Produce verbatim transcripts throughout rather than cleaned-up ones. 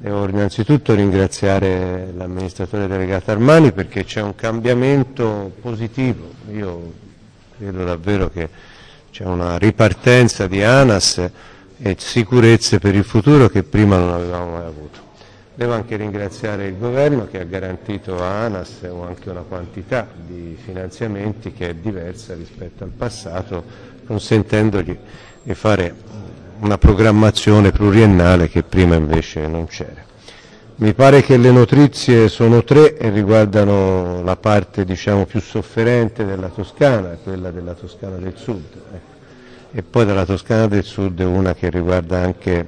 Devo innanzitutto ringraziare l'amministratore delegato Armani perché c'è un cambiamento positivo. Io credo davvero che c'è una ripartenza di ANAS e sicurezze per il futuro che prima non avevamo mai avuto. Devo anche ringraziare il governo che ha garantito a ANAS anche una quantità di finanziamenti che è diversa rispetto al passato, consentendogli di fare una programmazione pluriennale che prima invece non c'era. Mi pare che le notizie sono tre e riguardano la parte diciamo più sofferente della Toscana, quella della Toscana del Sud, ecco. E poi dalla Toscana del Sud una che riguarda anche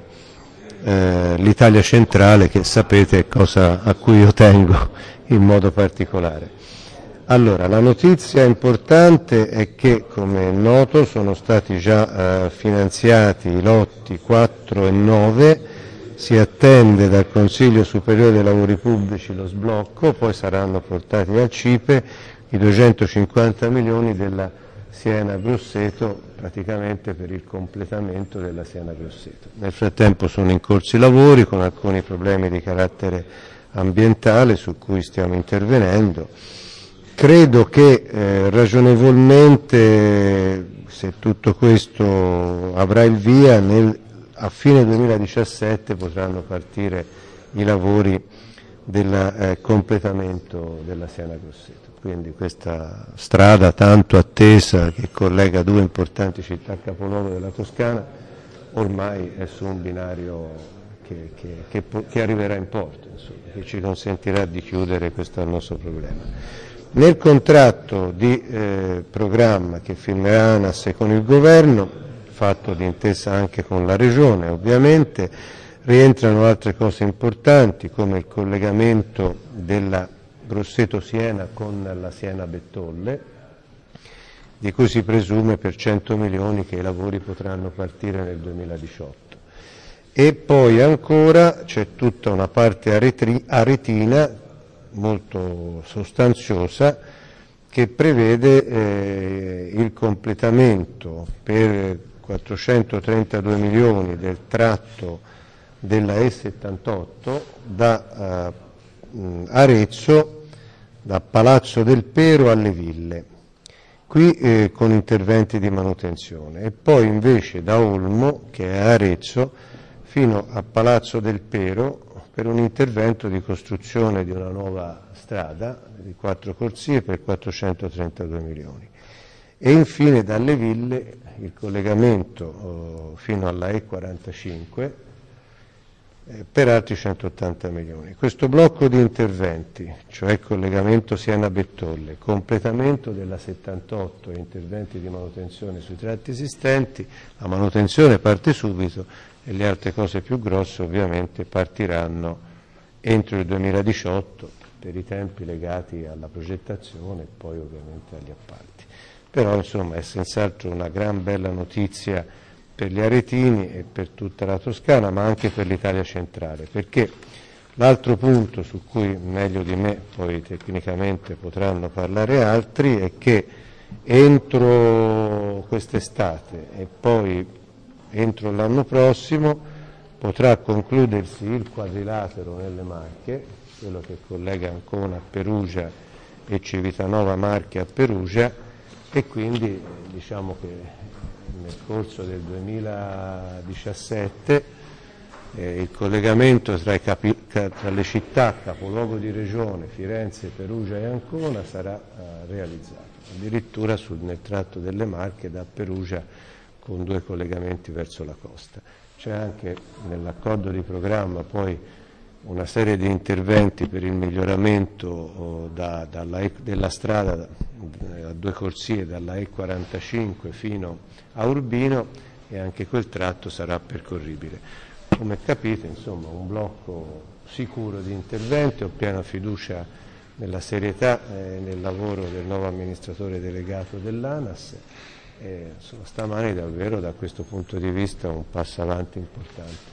eh, l'Italia centrale, che sapete è cosa a cui io tengo in modo particolare. Allora, la notizia importante è che, come è noto, sono stati già eh, finanziati i lotti quattro e nove, si attende dal Consiglio Superiore dei Lavori Pubblici lo sblocco, poi saranno portati al CIPE i duecentocinquanta milioni della Siena-Grosseto, praticamente per il completamento della Siena-Grosseto. Nel frattempo sono in corso i lavori con alcuni problemi di carattere ambientale su cui stiamo intervenendo. Credo che eh, ragionevolmente, se tutto questo avrà il via, nel, a fine duemiladiciassette potranno partire i lavori del eh, completamento della Siena-Grosseto. Quindi questa strada tanto attesa che collega due importanti città capoluogo della Toscana ormai è su un binario che, che, che, che arriverà in porto, insomma, che ci consentirà di chiudere questo nostro problema. Nel contratto di eh, programma che firmerà ANAS con il Governo, fatto d'intesa anche con la Regione ovviamente, rientrano altre cose importanti come il collegamento della Grosseto-Siena con la Siena-Bettolle, di cui si presume per cento milioni che i lavori potranno partire nel duemiladiciotto. E poi ancora c'è tutta una parte aretina molto sostanziosa che prevede eh, il completamento per quattrocentotrentadue milioni del tratto della E settantotto da eh, Arezzo, da Palazzo del Pero alle Ville, qui eh, con interventi di manutenzione, e poi invece da Olmo, che è Arezzo, fino a Palazzo del Pero per un intervento di costruzione di una nuova strada di quattro corsie per quattrocentotrentadue milioni. E infine dalle Ville il collegamento oh, fino alla E quarantacinque eh, per altri centottanta milioni. Questo blocco di interventi, cioè collegamento Siena-Bettolle, completamento della settantotto e interventi di manutenzione sui tratti esistenti, la manutenzione parte subito e le altre cose più grosse ovviamente partiranno entro il duemiladiciotto per i tempi legati alla progettazione e poi ovviamente agli appalti. Però insomma è senz'altro una gran bella notizia per gli aretini e per tutta la Toscana, ma anche per l'Italia centrale, perché l'altro punto su cui meglio di me poi tecnicamente potranno parlare altri è che entro quest'estate e poi entro l'anno prossimo potrà concludersi il quadrilatero nelle Marche, quello che collega Ancona a Perugia e Civitanova Marche a Perugia, e quindi diciamo che nel corso del duemiladiciassette eh, il collegamento tra, i capi, tra le città capoluogo di regione, Firenze, Perugia e Ancona sarà eh, realizzato, addirittura sul, nel tratto delle Marche da Perugia con due collegamenti verso la costa. C'è anche nell'accordo di programma poi una serie di interventi per il miglioramento oh, da, dalla, della strada a due corsie dalla E quarantacinque fino a Urbino, e anche quel tratto sarà percorribile. Come capite, insomma, un blocco sicuro di interventi, ho piena fiducia nella serietà e nel lavoro del nuovo amministratore delegato dell'ANAS. E insomma, stamani davvero da questo punto di vista un passo avanti importante.